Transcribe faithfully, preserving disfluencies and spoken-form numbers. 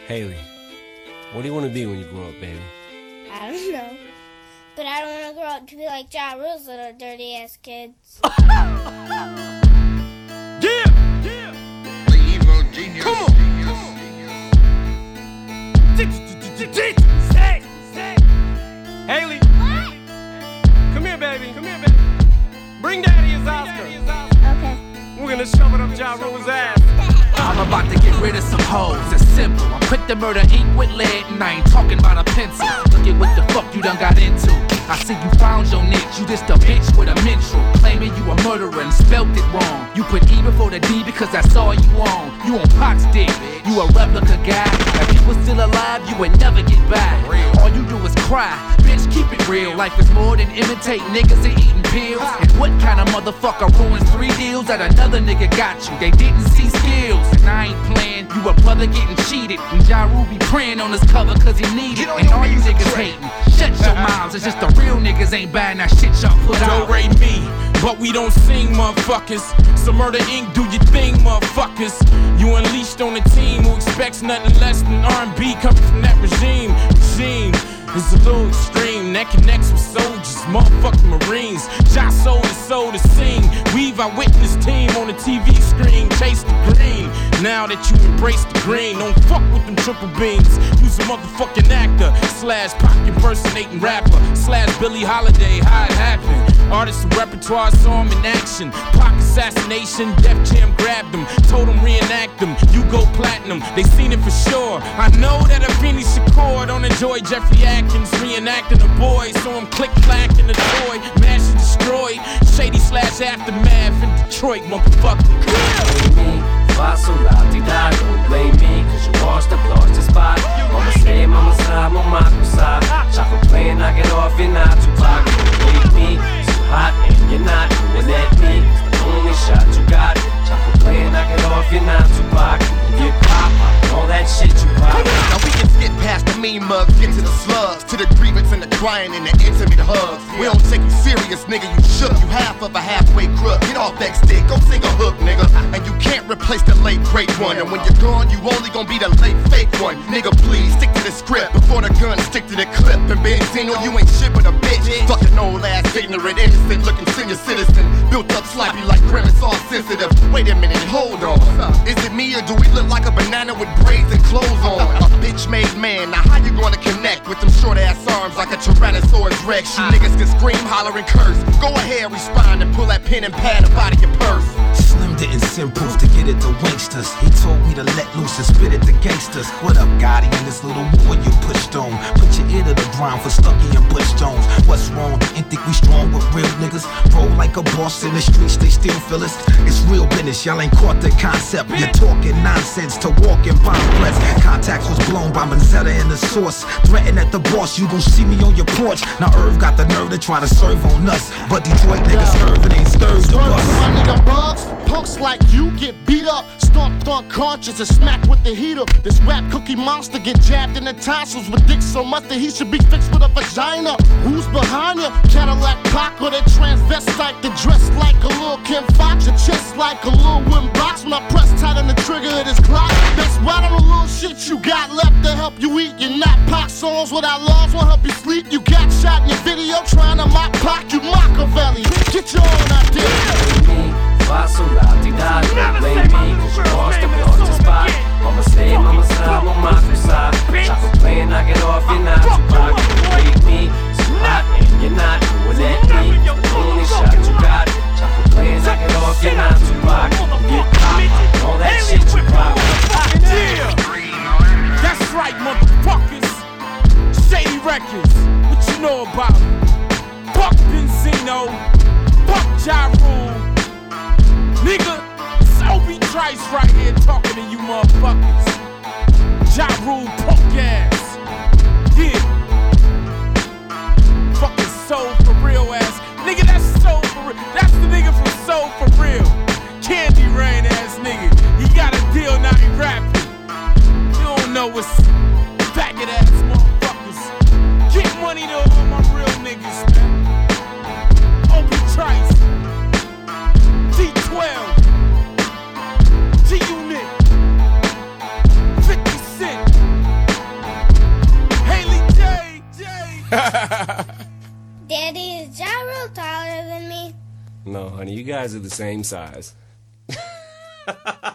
Haley, what do you want to be when you grow up, baby? I don't know. But I don't want to grow up to be like Ja Rule's little dirty ass kids. Yeah! Yeah! The evil genius. Come on! Say! Say! Haley! What? Come here, baby. Come here, baby. Bring daddy his Oscar. Okay. We're gonna shove it up Ja Rule's ass. I'm about to get rid of some hoes, it's simple. I'm quick to murder ink with lead, and I ain't talking about a pencil. Look at what the fuck you done got into. I see you found your niche, you just a bitch with a mental. Claiming you a murderer and spelt it wrong. You put E before the D because that's all you on. You on Pac's dick, you a replica guy. If you was still alive, you would never get back. All you do is cry, bitch, keep it real. Life is more than imitate niggas and eating pills. And what kind of motherfucker ruins three deals that another nigga got you? They didn't see skills. And I ain't playing, you a brother getting cheated. And Ja Rule be praying on his cover cause he need it. And all you niggas hating, shut your mouths. It's just the real niggas ain't buying that shit y'all put out. Don't rate me, but we don't sing, motherfuckers. So Murder Incorporated, do your thing, motherfuckers. You unleashed on a team who expects nothing less than R and B coming from that regime. Regime is a little extreme that connects with soldiers, motherfucking Marines. Ja sold his soul to sing. We've our witness team on the T V screen. Chase the green. Now that you embrace the green, don't fuck with them triple beams. You's a motherfucking actor slash Pac impersonating rapper slash Billie Holiday. How it happened? Artists and repertoire saw him in action. Pac assassination, Def Jam grabbed him, told him reenact them. You go platinum, they seen it for sure. I know that Afeni Shakur don't enjoy Jeffrey Atkins reenacting a boy, so I'm click clack in the toy, mash and destroy. Shady slash aftermath in Detroit, motherfucker. Faço latida, don't blame me, cause you washed up, lost the spot. Mama say, mama sa, mama kusa. Chocolate playing, knock it off, you're not too hot. Wake me, too hot, and you're not doing at me. It's the only shot you got. Chocolate playing, knock it off, you're not too hot. You pop, all that shit you pop. Now we can skip past the mean mugs, get to the slugs, to the grievance and the crying and the intimate hugs. We don't take you serious, nigga, you shook. You half of a halfway crook. Get off that stick, go sing a hook, nigga. And you can't replace the late great one. And when you're gone, you only gonna be the late fake one. Nigga, please stick to the script before the gun stick to the clip. And Benzino, you ain't shit but a bitch. Fucking old ass, ignorant, innocent looking senior citizen. Built up sloppy like grimace, all sensitive. Wait a minute, hold on. Is it me or do we look like a banana with braids and clothes on? A bitch made man, now how you gonna connect with them short ass arms like a Tyrannosaurus Rex? You niggas can scream, holler, and curse. Go ahead, respond and pull that pen and pad up out of your purse. Slim didn't send proof to get it to wanksters. He told me to let loose and spit it to gangsters. What up, Gotti, in this little war you pushed on? Put your ear to the ground for Stucky and Butch Jones. What's wrong? Ain't think we strong with real niggas? Roll like a boss in the streets, they still feel us. It's real business, y'all ain't caught the concept. You're talking nonsense to walk in bomb threats. Contacts was blown by Manzetta and the source. Threaten at the boss, you gon' see me on your porch. Now Irv got the nerve to try to serve on us, but Detroit niggas serve and ain't stirred the bus. My nigga bugs, punks like you get beat up, stomp thunk conscious and smack with the heater. This rap cookie monster get jabbed in the tonsils with dick so much that he should be fixed with a vagina. Who's behind ya? Cadillac Pac or that transvestite that dressed like a little Kim Fox, your chest like a little wooden box when I press tight on the trigger of this clock. That's right on the little shit you got left to help you eat. You're not Pac songs without laws won't help you sleep. You got shot in your video trying to mock Pac, you Machiavelli. Get your own idea. Faço latida, don't blame me, cause you washed up, lost the spot. Mama say, mama sa, mama kusa. Chocolate playing, knock it off, you're not too hot. Wake me, too hot, and you're not doing at me. It's the only shot you got. Chocolate playing, knock it off, you're not too hot. You pop, all that shit you pop. Yeah, that's right, motherfuckers. Shady Records, what you know about it? Fuck Benzino, fuck Ja Rule. Nigga, it's Obi Trice right here talking to you motherfuckers. Ja Rule punk ass. Yeah. Fucking Soul for real ass. Nigga, that's Soul for real. That's the nigga from Soul for real. Candy Rain ass nigga. He got a deal, now he rapping. You don't know what's faggot ass motherfuckers. Get money to all my real niggas, man. Obi Trice. D twelve, G-Unit, fifty Cent, Daddy, is Ja Rule taller than me? No, honey, you guys are the same size.